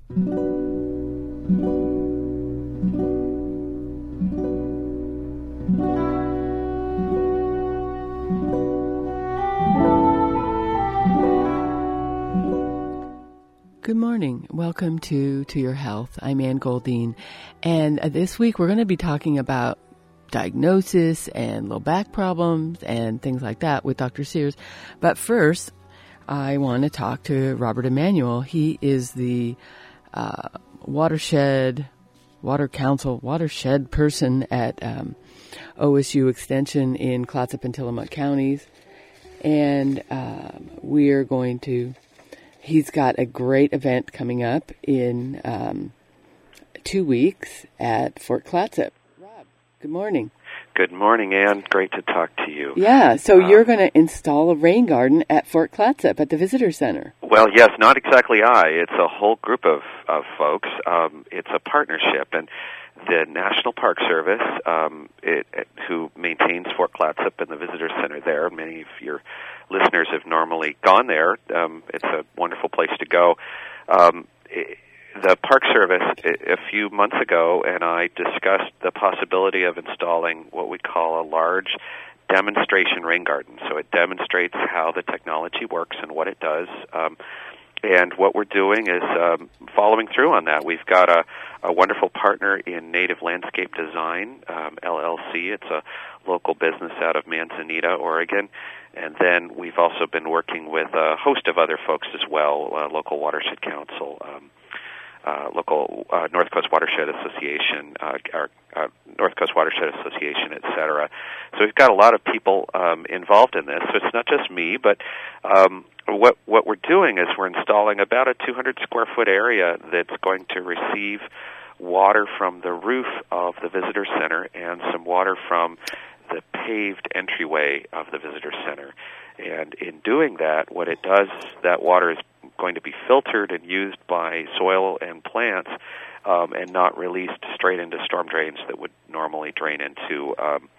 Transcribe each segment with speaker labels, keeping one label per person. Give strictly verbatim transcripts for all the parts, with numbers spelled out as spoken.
Speaker 1: Good morning. Welcome to To Your Health. I'm Ann Goldine. And this week we're going to be talking about diagnosis and low back problems and things like that with Doctor Sears. But first, I want to talk to Robert Emanuel. He is the uh, watershed, water council, watershed person at um, O S U Extension in Clatsop and Tillamook counties. And um, we're going to He's got a great event coming up in um, two weeks at Fort Clatsop. Rob, good morning.
Speaker 2: Good morning, Ann. Great to talk to you.
Speaker 1: Yeah, so
Speaker 2: um,
Speaker 1: you're going to install a rain garden at Fort Clatsop at the Visitor Center.
Speaker 2: Well, yes, not exactly I. It's a whole group of, of folks. Um, it's a partnership, and the National Park Service, um, it, it, who maintains Fort Clatsop and the Visitor Center there, many of your listeners have normally gone there. Um, it's a wonderful place to go. Um, it, the Park Service, a, a few months ago, and I discussed the possibility of installing what we call a large demonstration rain garden. So it demonstrates how the technology works and what it does. Um, and what we're doing is um, following through on that. We've got a, a wonderful partner in Native Landscape Design, um, L L C. It's a local business out of Manzanita, Oregon. And then we've also been working with a host of other folks as well, uh, local watershed council, um, uh, local uh, North Coast Watershed Association, uh, our, uh, North Coast Watershed Association, et cetera. So we've got a lot of people um, involved in this. So it's not just me, but um, what what we're doing is we're installing about a two hundred square foot area that's going to receive water from the roof of the visitor center and some water from the paved entryway of the visitor center. And in doing that, what it does, that water is going to be filtered and used by soil and plants um, and not released straight into storm drains that would normally drain into um,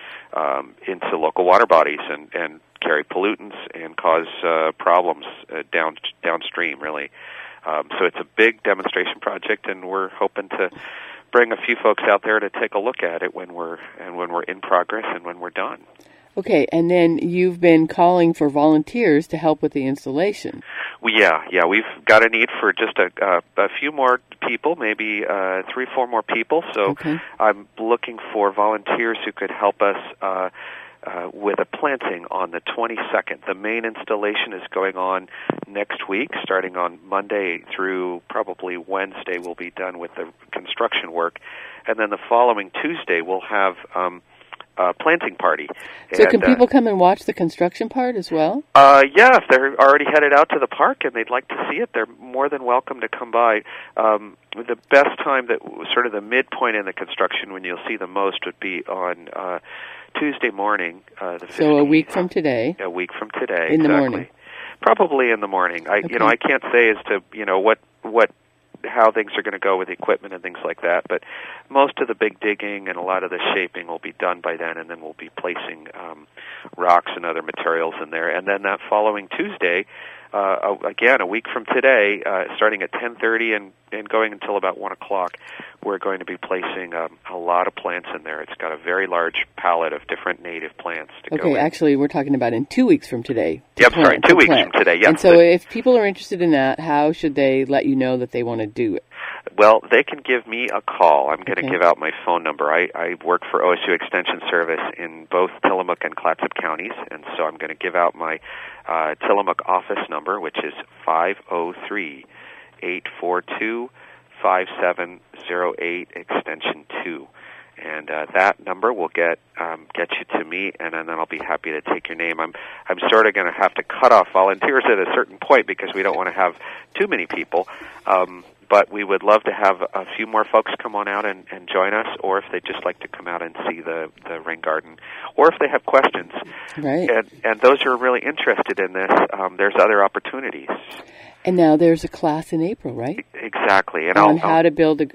Speaker 2: um, into local water bodies and, and carry pollutants and cause uh, problems uh, down downstream, really. Um, so it's a big demonstration project, and we're hoping to bring a few folks out there to take a look at it when we're and when we're in progress and when we're done.
Speaker 1: Okay, and then you've been calling for volunteers to help with the installation.
Speaker 2: Well, yeah, yeah, we've got a need for just a, uh, a few more people, maybe uh, three, four more people. So
Speaker 1: okay.
Speaker 2: I'm looking for volunteers who could help us uh, uh, with a planting on the twenty-second. The main installation is going on next week, starting on Monday through probably Wednesday. We'll be done with the construction work, and then the following Tuesday we'll have Um, Uh, planting party.
Speaker 1: So
Speaker 2: and,
Speaker 1: can people uh, come and watch the construction part as well?
Speaker 2: Uh, yeah, if they're already headed out to the park and they'd like to see it, they're more than welcome to come by. Um, the best time, that sort of the midpoint in the construction when you'll see the most would be on uh, Tuesday morning. Uh, the
Speaker 1: so a week from today.
Speaker 2: A week from today,
Speaker 1: in
Speaker 2: exactly.
Speaker 1: the morning.
Speaker 2: Probably in the morning. I,
Speaker 1: okay.
Speaker 2: you know, I can't say as to you know what what. how things are going to go with the equipment and things like that, but most of the big digging and a lot of the shaping will be done by then, and then we'll be placing um, rocks and other materials in there. And then that following Tuesday, uh, again, a week from today, uh, starting at ten thirty and, and going until about one o'clock, we're going to be placing um, a lot of plants in there. It's got a very large palette of different native plants to
Speaker 1: okay,
Speaker 2: go in.
Speaker 1: Okay, actually, we're talking about in two weeks from today.
Speaker 2: Yep,
Speaker 1: plant,
Speaker 2: sorry, two weeks
Speaker 1: plant.
Speaker 2: from today, yes.
Speaker 1: And so if people are interested in that, how should they let you know that they want to do it?
Speaker 2: Well, they can give me a call. I'm going to
Speaker 1: okay.
Speaker 2: give out my phone number. I, I work for O S U Extension Service in both Tillamook and Clatsop counties, and so I'm going to give out my uh, Tillamook office number, which is five oh three, eight four two, five seven oh eight, extension two. And uh, that number will get um, get you to me, and, and then I'll be happy to take your name. I'm I'm sort of going to have to cut off volunteers at a certain point because we don't want to have too many people. Um, but we would love to have a few more folks come on out and, and join us, or if they'd just like to come out and see the, the rain garden, or if they have questions.
Speaker 1: Right.
Speaker 2: And, and those who are really interested in this, um, there's other opportunities.
Speaker 1: And now there's a class in April, right?
Speaker 2: Exactly. And
Speaker 1: on
Speaker 2: I'll,
Speaker 1: how
Speaker 2: I'll,
Speaker 1: to build a,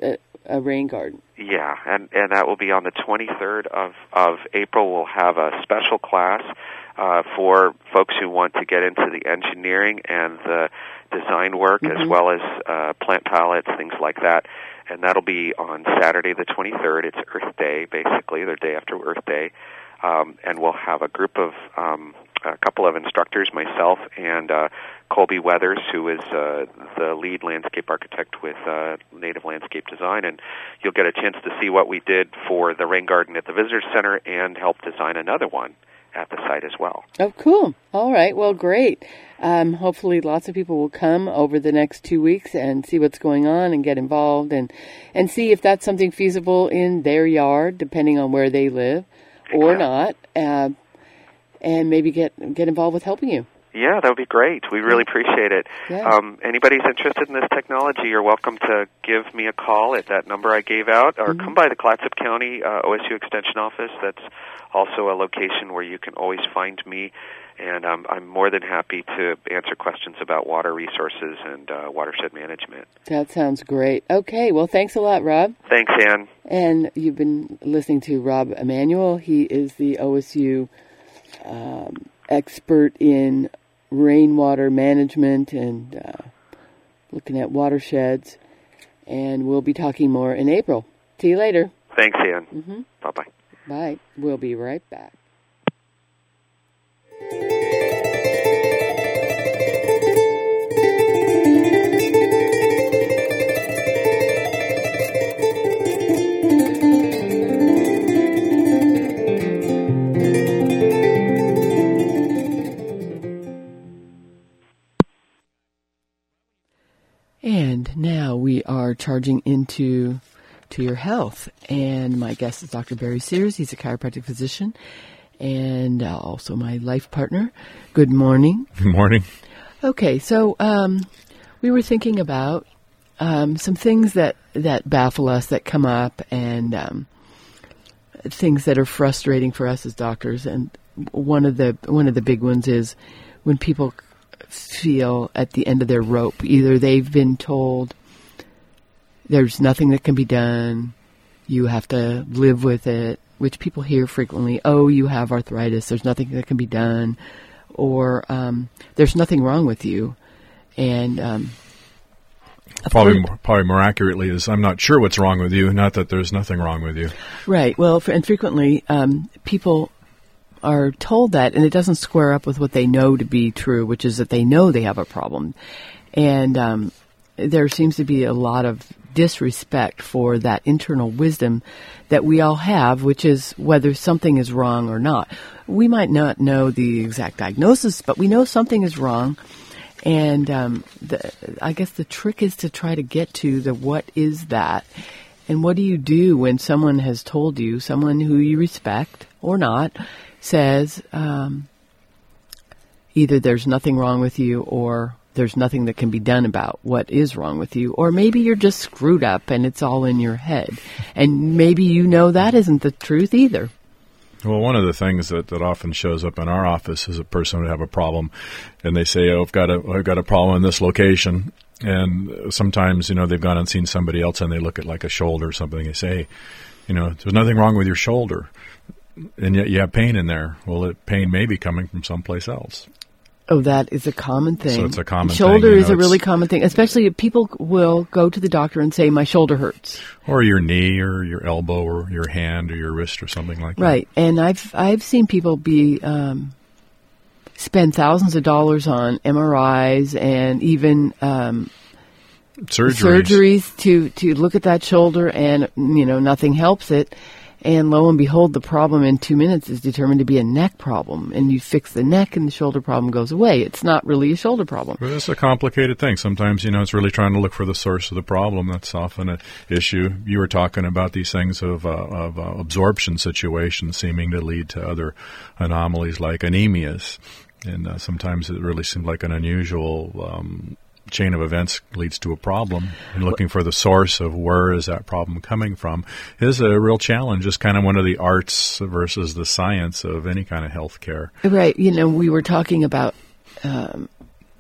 Speaker 1: a rain garden.
Speaker 2: Yeah, and, and that will be on the twenty-third of, of April. We'll have a special class uh, for folks who want to get into the engineering and the design work, mm-hmm. as well as uh, plant palettes, things like that. And that'll be on Saturday the twenty-third. It's Earth Day, basically, the day after Earth Day. Um, and we'll have a group of, um, a couple of instructors, myself and uh, Colby Weathers, who is uh, the lead landscape architect with uh, Native Landscape Design. And you'll get a chance to see what we did for the rain garden at the Visitor Center and help design another one at the site as well.
Speaker 1: Oh, cool. All right. Well, great. Um, hopefully lots of people will come over the next two weeks and see what's going on and get involved and, and see if that's something feasible in their yard, depending on where they live or not, uh, and maybe get get involved with helping you.
Speaker 2: Yeah, that would be great. We really appreciate it.
Speaker 1: Yeah.
Speaker 2: Um, anybody's interested in this technology, you're welcome to give me a call at that number I gave out, or mm-hmm. come by the Clatsop County uh, O S U Extension Office. That's also a location where you can always find me, and um, I'm more than happy to answer questions about water resources and uh, watershed management.
Speaker 1: That sounds great. Okay, well, thanks a lot, Rob.
Speaker 2: Thanks, Ann.
Speaker 1: And you've been listening to Rob Emanuel. He is the O S U um, expert in rainwater management and uh, looking at watersheds, and we'll be talking more in April. See you later.
Speaker 2: Thanks, Ann.
Speaker 1: Mm-hmm.
Speaker 2: Bye-bye.
Speaker 1: Bye. We'll be right back. And now we are charging into to your health. And my guest is Doctor Barry Sears. He's a chiropractic physician and uh, also my life partner. Good morning.
Speaker 3: Good morning.
Speaker 1: Okay, so um, we were thinking about um, some things that, that baffle us, that come up, and um, things that are frustrating for us as doctors. And one of the one of the big ones is when people feel at the end of their rope. Either they've been told there's nothing that can be done, you have to live with it, which people hear frequently. Oh, you have arthritis, there's nothing that can be done, or um, there's nothing wrong with you. And um,
Speaker 3: probably more, probably more accurately is I'm not sure what's wrong with you, not that there's nothing wrong with you.
Speaker 1: Right. Well, and frequently um, people are told that, and it doesn't square up with what they know to be true, which is that they know they have a problem. And um, there seems to be a lot of disrespect for that internal wisdom that we all have, which is whether something is wrong or not. We might not know the exact diagnosis, but we know something is wrong. And um, the, I guess the trick is to try to get to the what is that, and what do you do when someone has told you, someone who you respect or not, says um, either there's nothing wrong with you or there's nothing that can be done about what is wrong with you, or maybe you're just screwed up and it's all in your head. And maybe you know that isn't the truth either.
Speaker 3: Well, one of the things that, that often shows up in our office is a person would have a problem, and they say, oh, I've got a, I've got a problem in this location. And sometimes, you know, they've gone and seen somebody else and they look at like a shoulder or something. They say, hey, you know, there's nothing wrong with your shoulder, and yet you have pain in there. Well, the pain may be coming from someplace else.
Speaker 1: Oh, that is a common thing.
Speaker 3: So it's a common
Speaker 1: shoulder
Speaker 3: thing. Shoulder
Speaker 1: is know, a really common thing, especially if people will go to the doctor and say, my shoulder hurts.
Speaker 3: Or your knee or your elbow or your hand or your wrist or something like that.
Speaker 1: Right. And I've I've seen people be um, spend thousands of dollars on M R Is and even um,
Speaker 3: surgeries.
Speaker 1: surgeries to, to look at that shoulder, and, you know, nothing helps it. And lo and behold, the problem in two minutes is determined to be a neck problem. And you fix the neck and the shoulder problem goes away. It's not really a shoulder problem.
Speaker 3: Well, it's a complicated thing. Sometimes, you know, it's really trying to look for the source of the problem. That's often an issue. You were talking about these things of, uh, of uh, absorption situations seeming to lead to other anomalies like anemias. And uh, sometimes it really seems like an unusual um chain of events leads to a problem, and looking for the source of where is that problem coming from is a real challenge. It's kind of one of the arts versus the science of any kind of health care.
Speaker 1: Right. You know, we were talking about um,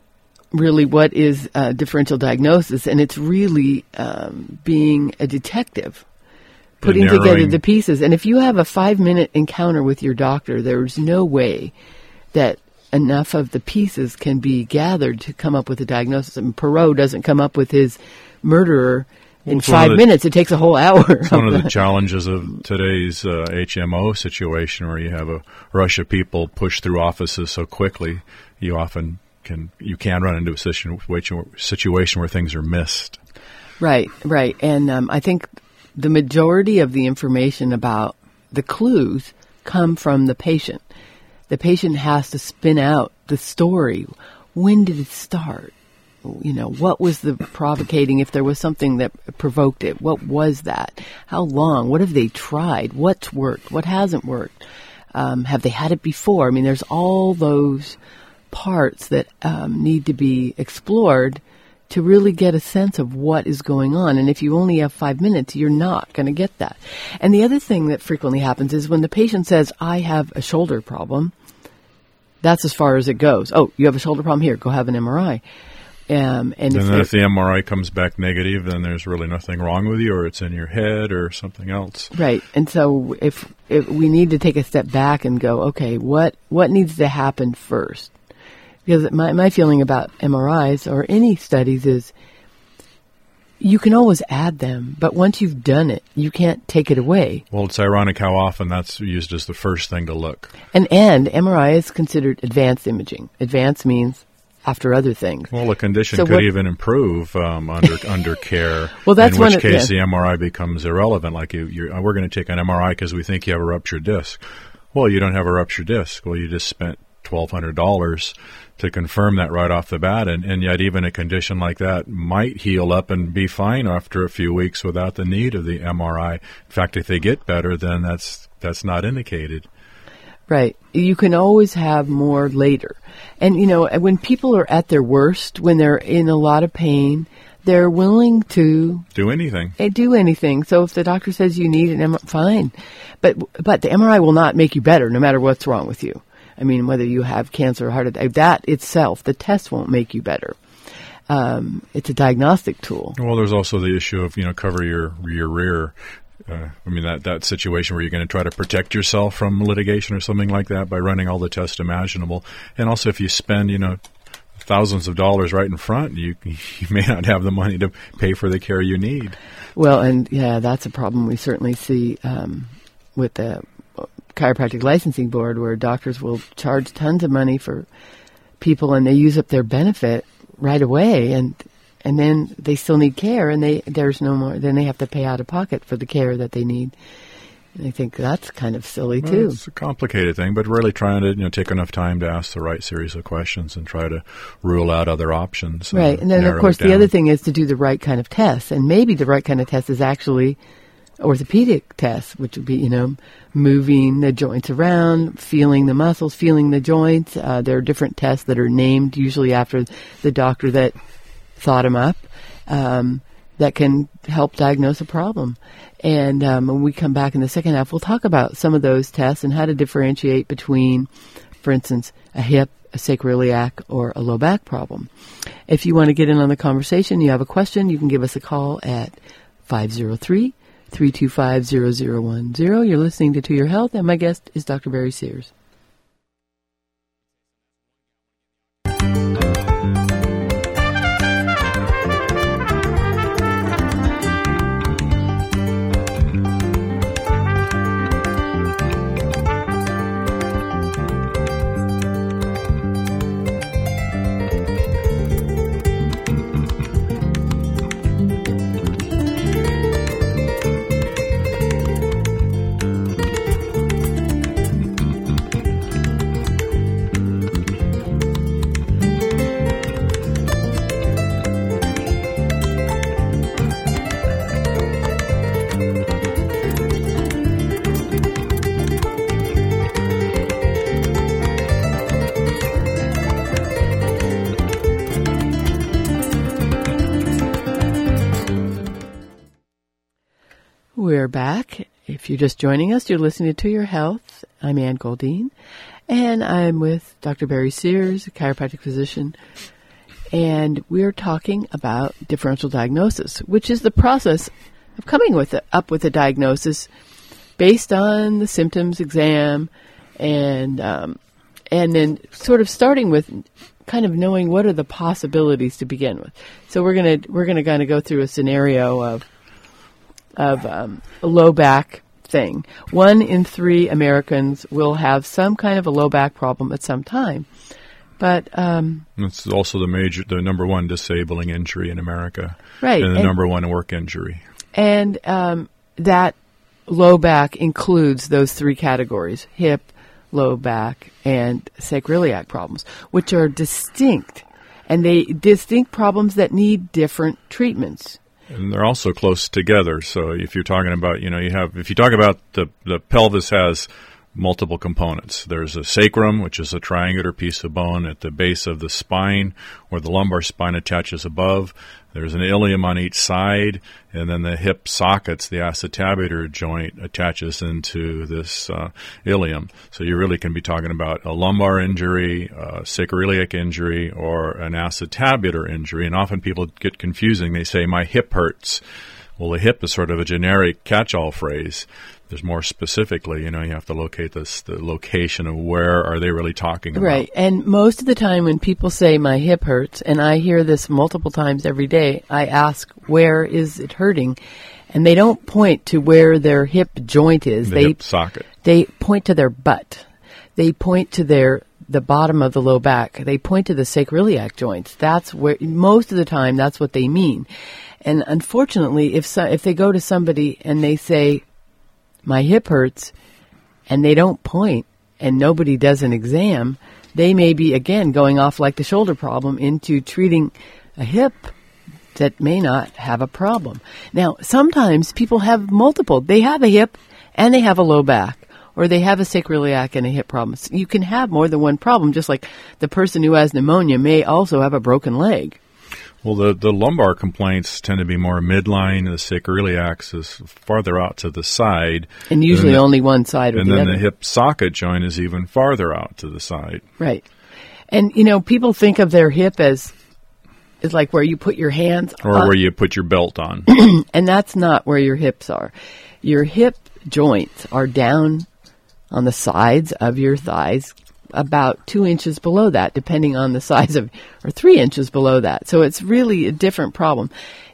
Speaker 1: really what is uh, differential diagnosis, and it's really um, being a detective, putting together the pieces. And if you have a five-minute encounter with your doctor, there's no way that enough of the pieces can be gathered to come up with a diagnosis. I mean, Perot doesn't come up with his murderer in well, five the, minutes. It takes a whole hour.
Speaker 3: It's one of the challenges of today's uh, H M O situation, where you have a rush of people push through offices so quickly. You often can you can run into a situation situation where things are missed.
Speaker 1: Right, right, and um, I think the majority of the information about the clues come from the patient. The patient has to spin out the story. When did it start? You know, what was the provocating, if there was something that provoked it? What was that? How long? What have they tried? What's worked? What hasn't worked? Um, have they had it before? I mean, there's all those parts that um, need to be explored to really get a sense of what is going on. And if you only have five minutes, you're not going to get that. And the other thing that frequently happens is when the patient says, I have a shoulder problem, that's as far as it goes. Oh, you have a shoulder problem? Here, go have an M R I. Um, and
Speaker 3: and
Speaker 1: if,
Speaker 3: then if the M R I comes back negative, then there's really nothing wrong with you, or it's in your head or something else.
Speaker 1: Right. And so if, if we need to take a step back and go, okay, what, what needs to happen first? Because my, my feeling about M R Is or any studies is you can always add them, but once you've done it, you can't take it away.
Speaker 3: Well, it's ironic how often that's used as the first thing to look.
Speaker 1: And, and M R I is considered advanced imaging. Advanced means after other things.
Speaker 3: Well, the condition
Speaker 1: so
Speaker 3: could
Speaker 1: what,
Speaker 3: even improve um, under under care.
Speaker 1: Well, that's
Speaker 3: in which
Speaker 1: one of,
Speaker 3: case
Speaker 1: yeah.
Speaker 3: the M R I becomes irrelevant. Like you, you're, we're going to take an M R I because we think you have a ruptured disc. Well, you don't have a ruptured disc. Well, you just spent twelve hundred dollars to confirm that right off the bat, and, and yet even a condition like that might heal up and be fine after a few weeks without the need of the M R I. In fact, if they get better, then that's that's not indicated.
Speaker 1: Right. You can always have more later. And, you know, when people are at their worst, when they're in a lot of pain, they're willing to
Speaker 3: do anything.
Speaker 1: Do anything. So if the doctor says you need an M R I, fine. But but the M R I will not make you better no matter what's wrong with you. I mean, whether you have cancer or heart attack, that itself, the test won't make you better. Um, it's a diagnostic tool.
Speaker 3: Well, there's also the issue of, you know, cover your your rear. Uh, I mean, that, that situation where you're going to try to protect yourself from litigation or something like that by running all the tests imaginable. And also, if you spend, you know, thousands of dollars right in front, you you may not have the money to pay for the care you need.
Speaker 1: Well, and yeah, that's a problem we certainly see um, with the Chiropractic Licensing Board, where doctors will charge tons of money for people and they use up their benefit right away, and and then they still need care, and they there's no more. Then they have to pay out of pocket for the care that they need. And I think that's kind of silly
Speaker 3: well,
Speaker 1: too.
Speaker 3: It's a complicated thing, but really trying to you know take enough time to ask the right series of questions and try to rule out other options.
Speaker 1: Right, and, and then of course the other thing is to do the right kind of tests, and maybe the right kind of test is actually orthopedic tests, which would be, you know, moving the joints around, feeling the muscles, feeling the joints. Uh, there are different tests that are named usually after the doctor that thought them up um, that can help diagnose a problem. And um, when we come back in the second half, we'll talk about some of those tests and how to differentiate between, for instance, a hip, a sacroiliac, or a low back problem. If you want to get in on the conversation, you have a question, you can give us a call at five oh three, three two five, zero zero one zero. You're listening to To Your Health, and my guest is Doctor Barry Sears. We're back. If you're just joining us, you're listening to To Your Health. I'm Ann Goldine, and I'm with Doctor Barry Sears, a chiropractic physician. And we're talking about differential diagnosis, which is the process of coming with it, up with a diagnosis based on the symptoms, exam, and um, and then sort of starting with kind of knowing what are the possibilities to begin with. So we're gonna we're gonna kind of go through a scenario of of um, a low back thing. One in three Americans will have some kind of a low back problem at some time. But um,
Speaker 3: it's also the major, the number one disabling injury in America,
Speaker 1: right?
Speaker 3: And the
Speaker 1: and,
Speaker 3: number one work injury.
Speaker 1: And um, that low back includes those three categories: hip, low back, and sacroiliac problems, which are distinct, and they distinct problems that need different treatments.
Speaker 3: And they're also close together. So if you're talking about, you know, you have, if you talk about the the pelvis has multiple components. There's a sacrum, which is a triangular piece of bone at the base of the spine where the lumbar spine attaches above. There's an ilium on each side, and then the hip sockets, the acetabular joint, attaches into this uh, ilium. So you really can be talking about a lumbar injury, a sacroiliac injury, or an acetabular injury. And often people get confusing. They say, my hip hurts. Well, the hip is sort of a generic catch-all phrase. There's more specifically, you know, you have to locate this, the location of where are they really talking about.
Speaker 1: Right. And most of the time when people say my hip hurts, and I hear this multiple times every day, I ask, where is it hurting? And they don't point to where their hip joint is.
Speaker 3: The
Speaker 1: they,
Speaker 3: hip socket.
Speaker 1: They point to their butt. They point to their the bottom of the low back. They point to the sacroiliac joints. That's where, most of the time, that's what they mean. And unfortunately, if so, if they go to somebody and they say, my hip hurts, and they don't point, and nobody does an exam, they may be, again, going off like the shoulder problem into treating a hip that may not have a problem. Now, sometimes people have multiple. They have a hip, and they have a low back, or they have a sacroiliac and a hip problem. So you can have more than one problem, just like the person who has pneumonia may also have a broken leg.
Speaker 3: Well, the, the lumbar complaints tend to be more midline. The sacroiliacs is farther out to the side.
Speaker 1: And usually
Speaker 3: and the,
Speaker 1: only one side or the
Speaker 3: other. And then
Speaker 1: other.
Speaker 3: the hip socket joint is even farther out to the side.
Speaker 1: Right. And, you know, people think of their hip as, as like where you put your hands
Speaker 3: Or
Speaker 1: on.
Speaker 3: where you put your belt on.
Speaker 1: And that's not where your hips are. Your hip joints are down on the sides of your thighs, about two inches below that, depending on the size of, or three inches below that. So it's really a different problem.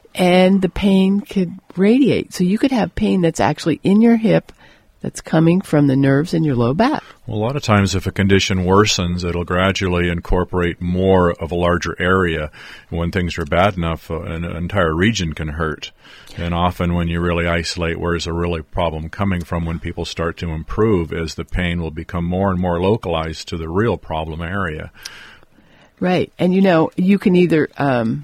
Speaker 1: And the pain could radiate. So you could have pain that's actually in your hip that's coming from the nerves in your low back.
Speaker 3: Well, a lot of times if a condition worsens, it'll gradually incorporate more of a larger area. When things are bad enough, uh, an entire region can hurt. And often when you really isolate where's a really problem coming from, when people start to improve, is the pain will become more and more localized to the real problem area.
Speaker 1: Right. And, you know, you can either um,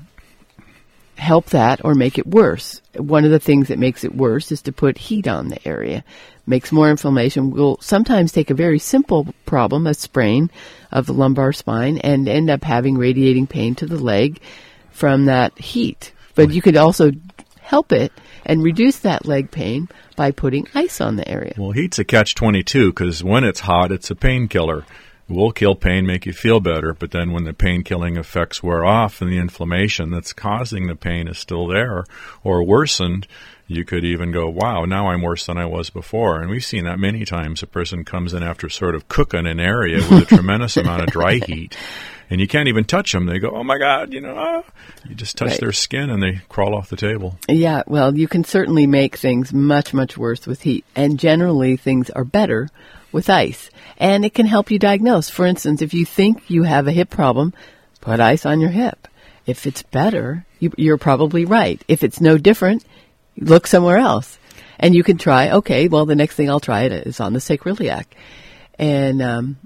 Speaker 1: help that or make it worse. One of the things that makes it worse is to put heat on the area. Makes more inflammation. Will sometimes take a very simple problem, a sprain of the lumbar spine, and end up having radiating pain to the leg from that heat. But you could also help it and reduce that leg pain by putting ice on the area.
Speaker 3: Well, heat's a catch twenty-two, because when it's hot, it's a painkiller. It will kill pain, make you feel better, but then when the pain-killing effects wear off and the inflammation that's causing the pain is still there or worsened, you could even go, wow, now I'm worse than I was before. And we've seen that many times. A person comes in after sort of cooking an area with a tremendous amount of dry heat, and you can't even touch them. They go, oh, my God, you know, ah. You just touch
Speaker 1: right.
Speaker 3: their skin and they crawl off the table.
Speaker 1: Yeah, well, you can certainly make things much, much worse with heat. And generally, things are better with ice. And it can help you diagnose. For instance, if you think you have a hip problem, put ice on your hip. If it's better, you, you're probably right. If it's no different, look somewhere else. And you can try, okay, well, the next thing I'll try it is on the sacroiliac. And um,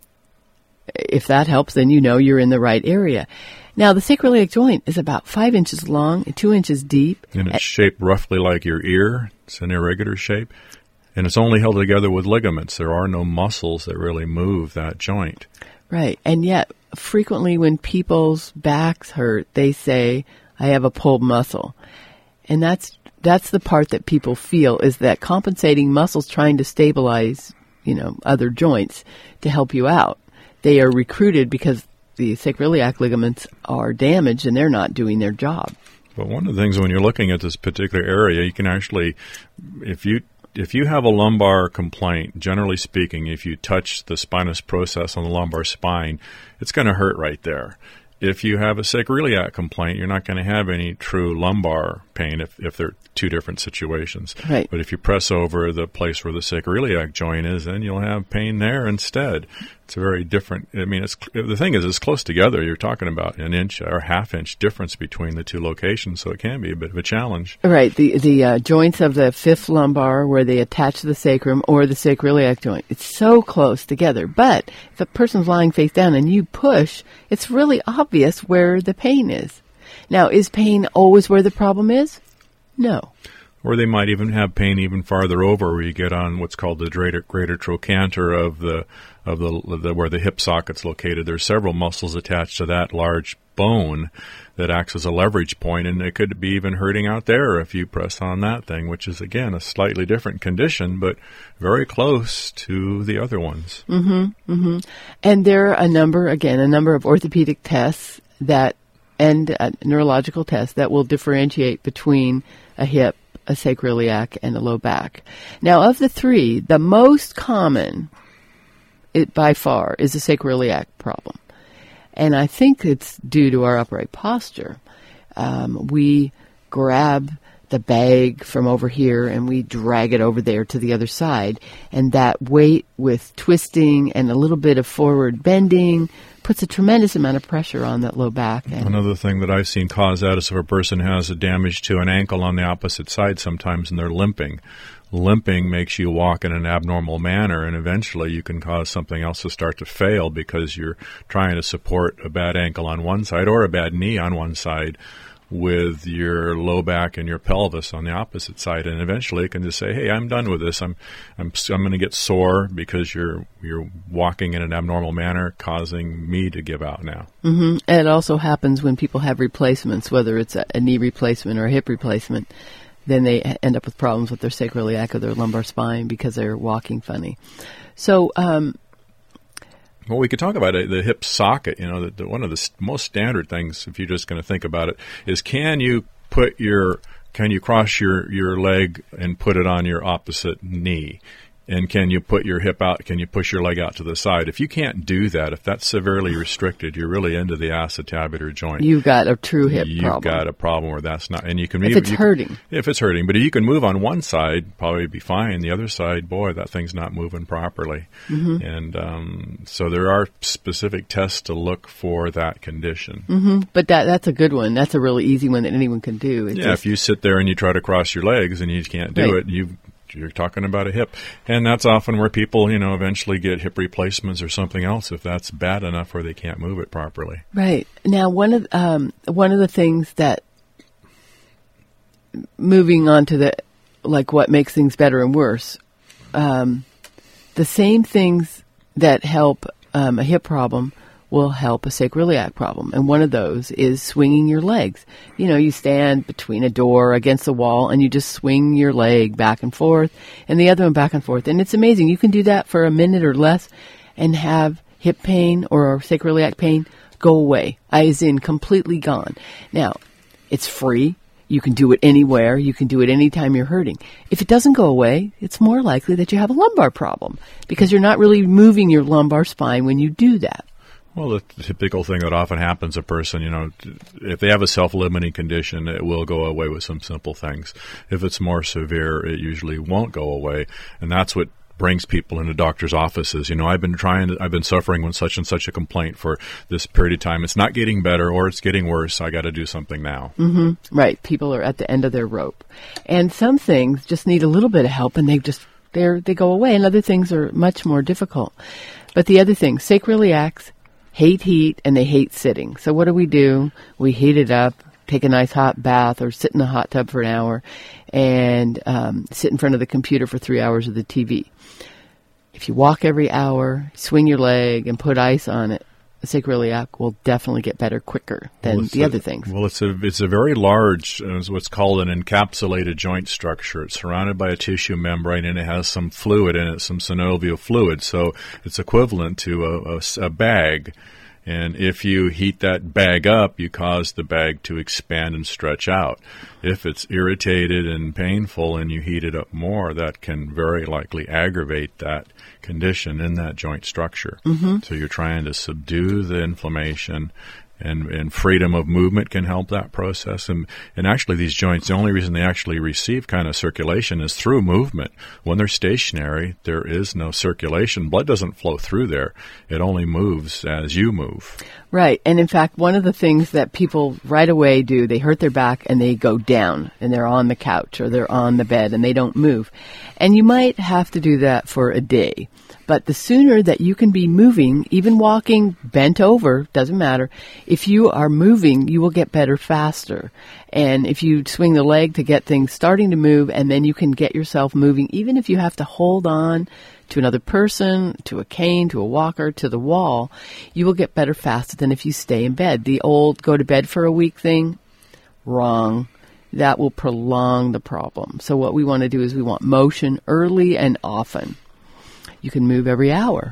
Speaker 1: if that helps, then you know you're in the right area. Now, the sacroiliac joint is about five inches long and two inches deep.
Speaker 3: And it's shaped roughly like your ear. It's an irregular shape. And it's only held together with ligaments. There are no muscles that really move that joint.
Speaker 1: Right. And yet, frequently when people's backs hurt, they say, I have a pulled muscle. And that's that's the part that people feel, is that compensating muscles trying to stabilize, you know, other joints to help you out. They are recruited because the sacroiliac ligaments are damaged and they're not doing their job.
Speaker 3: But one of the things when you're looking at this particular area, you can actually, if you if you have a lumbar complaint, generally speaking, if you touch the spinous process on the lumbar spine, it's going to hurt right there. If you have a sacroiliac complaint, you're not going to have any true lumbar pain if, if they're two different situations.
Speaker 1: Right.
Speaker 3: But if you press over the place where the sacroiliac joint is, then you'll have pain there instead. It's a very different, I mean, it's the thing is, it's close together. You're talking about an inch or half inch difference between the two locations, so it can be a bit of a challenge.
Speaker 1: Right. The the uh, joints of the fifth lumbar where they attach to the sacrum or the sacroiliac joint, it's so close together. But if a person's lying face down and you push, it's really obvious where the pain is. Now, is pain always where the problem is? No.
Speaker 3: Or they might even have pain even farther over, where you get on what's called the greater, greater trochanter of the of the, the where the hip socket's located. There's several muscles attached to that large bone that acts as a leverage point, and it could be even hurting out there if you press on that thing, which is again a slightly different condition, but very close to the other ones.
Speaker 1: Mm-hmm. Mm-hmm. And there are a number, again, a number of orthopedic tests that and uh, neurological tests that will differentiate between a hip, a sacroiliac, and a low back. Now, of the three, the most common, it by far, is a sacroiliac problem. And I think it's due to our upright posture. Um, we grab the bag from over here and we drag it over there to the other side. And that weight with twisting and a little bit of forward bending puts a tremendous amount of pressure on that low back. And
Speaker 3: another thing that I've seen cause that is if a person has a damage to an ankle on the opposite side sometimes and they're limping. Limping makes you walk in an abnormal manner, and eventually you can cause something else to start to fail because you're trying to support a bad ankle on one side or a bad knee on one side with your low back and your pelvis on the opposite side, and eventually it can just say, "Hey, I'm done with this. I'm I'm I'm going to get sore because you're you're walking in an abnormal manner, causing me to give out now."
Speaker 1: Mm-hmm. And it also happens when people have replacements, whether it's a, a knee replacement or a hip replacement. Then they end up with problems with their sacroiliac or their lumbar spine because they're walking funny. So, um,
Speaker 3: well, we could talk about it, the hip socket. You know, the, the, one of the st- most standard things, if you're just going to think about it, is can you put your can you cross your, your leg and put it on your opposite knee? And can you put your hip out? Can you push your leg out to the side? If you can't do that, if that's severely restricted, you're really into the acetabular joint.
Speaker 1: You've got a true hip
Speaker 3: You've
Speaker 1: problem.
Speaker 3: You've got a problem where that's not, and you can
Speaker 1: if
Speaker 3: even,
Speaker 1: it's
Speaker 3: you
Speaker 1: hurting.
Speaker 3: Can, if it's hurting, but if you can move on one side, probably be fine. The other side, boy, that thing's not moving properly.
Speaker 1: Mm-hmm.
Speaker 3: And um, so there are specific tests to look for that condition.
Speaker 1: Mm-hmm. But that that's a good one. That's a really easy one that anyone can do. It's
Speaker 3: yeah,
Speaker 1: just,
Speaker 3: if you sit there and you try to cross your legs and you can't do
Speaker 1: right.
Speaker 3: it, you. You're talking about a hip. And that's often where people, you know, eventually get hip replacements or something else if that's bad enough where they can't move it properly.
Speaker 1: Right. Now, one of um, one of the things that, moving on to the, like what makes things better and worse, um, the same things that help um, a hip problem will help a sacroiliac problem. And one of those is swinging your legs. You know, you stand between a door against the wall and you just swing your leg back and forth and the other one back and forth. And it's amazing. You can do that for a minute or less and have hip pain or sacroiliac pain go away, as in completely gone. Now, it's free. You can do it anywhere. You can do it anytime you're hurting. If it doesn't go away, it's more likely that you have a lumbar problem because you're not really moving your lumbar spine when you do that.
Speaker 3: Well, the typical thing that often happens to a person, you know, if they have a self-limiting condition, it will go away with some simple things. If it's more severe, it usually won't go away. And that's what brings people into doctors' offices. You know, I've been trying to, I've been suffering with such and such a complaint for this period of time. It's not getting better or it's getting worse. I got to do something now.
Speaker 1: Mm-hmm. Right. People are at the end of their rope. And some things just need a little bit of help and they just, they're, they go away. And other things are much more difficult. But the other thing, sacroiliacs hate heat and they hate sitting. So what do we do? We heat it up, take a nice hot bath or sit in the hot tub for an hour and um, sit in front of the computer for three hours of the T V. If you walk every hour, swing your leg and put ice on it, the sacroiliac will definitely get better quicker than
Speaker 3: well,
Speaker 1: the
Speaker 3: a,
Speaker 1: other things.
Speaker 3: Well, it's a it's a very large, uh, what's called an encapsulated joint structure. It's surrounded by a tissue membrane, and it has some fluid in it, some synovial fluid. So it's equivalent to a, a, a bag. And if you heat that bag up, you cause the bag to expand and stretch out. If it's irritated and painful and you heat it up more, that can very likely aggravate that condition in that joint structure. Mm-hmm. So you're trying to subdue the inflammation, and, and freedom of movement can help that process. And, and actually these joints, the only reason they actually receive kind of circulation is through movement. When they're stationary, there is no circulation. Blood doesn't flow through there. It only moves as you move.
Speaker 1: Right. And in fact, one of the things that people right away do, they hurt their back and they go down and they're on the couch or they're on the bed and they don't move. And you might have to do that for a day. But the sooner that you can be moving, even walking bent over, doesn't matter. If you are moving, you will get better faster. And if you swing the leg to get things starting to move, and then you can get yourself moving, even if you have to hold on to another person, to a cane, to a walker, to the wall, you will get better faster than if you stay in bed. The old go to bed for a week thing, wrong. That will prolong the problem. So what we want to do is we want motion early and often. You can move every hour.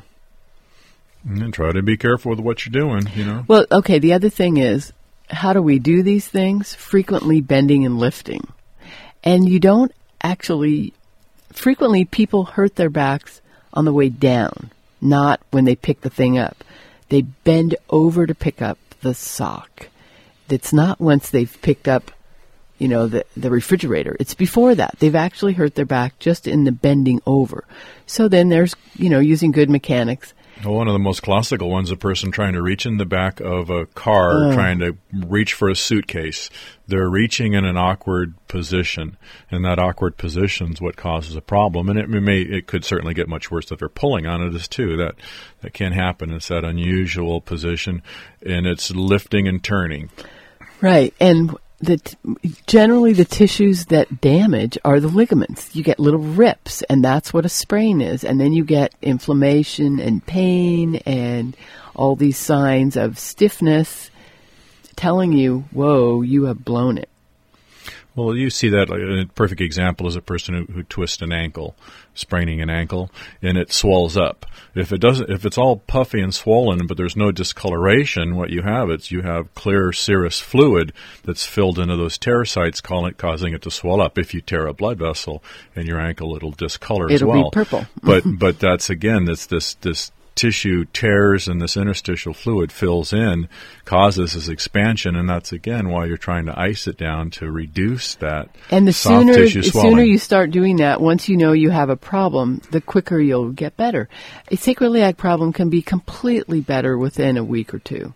Speaker 3: And try to be careful with what you're doing, you know.
Speaker 1: Well, okay, the other thing is, how do we do these things? Frequently bending and lifting. And you don't actually, frequently people hurt their backs on the way down, not when they pick the thing up. They bend over to pick up the sock. It's not once they've picked up, you know, the, the refrigerator. It's before that. They've actually hurt their back just in the bending over. So then there's, you know, using good mechanics.
Speaker 3: Well, one of the most classical ones, a person trying to reach in the back of a car,
Speaker 1: Oh.
Speaker 3: trying to reach for a suitcase. They're reaching in an awkward position, and that awkward position is what causes a problem. And it may, it could certainly get much worse if they're pulling on it as too. That that can happen. It's that unusual position, and it's lifting and turning.
Speaker 1: Right. And the t- generally the tissues that damage are the ligaments. You get little rips, and that's what a sprain is. And then you get inflammation and pain and all these signs of stiffness telling you, whoa, you have blown it.
Speaker 3: Well, you see that, like, a perfect example is a person who, who twists an ankle, spraining an ankle, and it swells up. If it doesn't, if it's all puffy and swollen, but there's no discoloration, what you have is you have clear serous fluid that's filled into those tear sites, calling it, causing it to swell up. If you tear a blood vessel in your ankle, it'll discolor as
Speaker 1: It'll
Speaker 3: well.
Speaker 1: be purple.
Speaker 3: but but that's again, that's this this. tissue tears and this interstitial fluid fills in, causes this expansion, and that's again why you're trying to ice it down to reduce that
Speaker 1: And the
Speaker 3: soft
Speaker 1: sooner,
Speaker 3: tissue
Speaker 1: the
Speaker 3: swelling.
Speaker 1: sooner you start doing that, once you know you have a problem, the quicker you'll get better. A sacroiliac problem can be completely better within a week or two.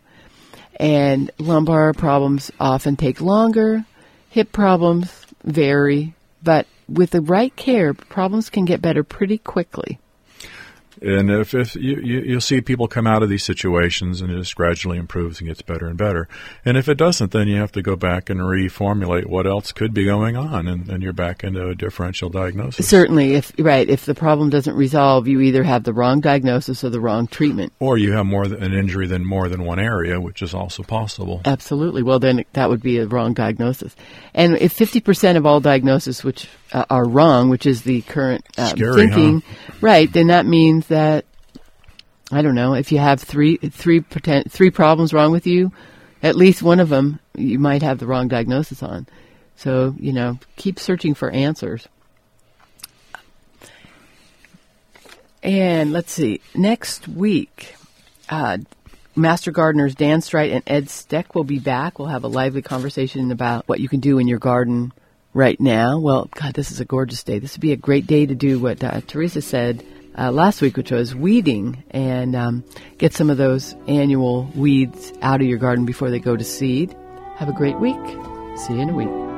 Speaker 1: And lumbar problems often take longer. Hip problems vary. But with the right care, problems can get better pretty quickly.
Speaker 3: And if, if you, you, you'll see people come out of these situations and it just gradually improves and gets better and better. And if it doesn't, then you have to go back and reformulate what else could be going on, and then you're back into a differential diagnosis.
Speaker 1: Certainly, if right, if the problem doesn't resolve, you either have the wrong diagnosis or the wrong treatment.
Speaker 3: Or you have more than an injury than more than one area, which is also possible.
Speaker 1: Absolutely. Well, then that would be a wrong diagnosis. And if fifty percent of all diagnoses which uh, are wrong, which is the current uh,
Speaker 3: Scary,
Speaker 1: thinking,
Speaker 3: huh?
Speaker 1: right, then that means that, I don't know, if you have three, three, pretend, three problems wrong with you, at least one of them you might have the wrong diagnosis on. So, you know, keep searching for answers. And let's see, next week, uh, Master Gardeners Dan Streit and Ed Steck will be back. We'll have a lively conversation about what you can do in your garden right now. Well, God, this is a gorgeous day. This would be a great day to do what uh, Teresa said uh, last week, which was weeding, and um, get some of those annual weeds out of your garden before they go to seed. Have a great week. See you in a week.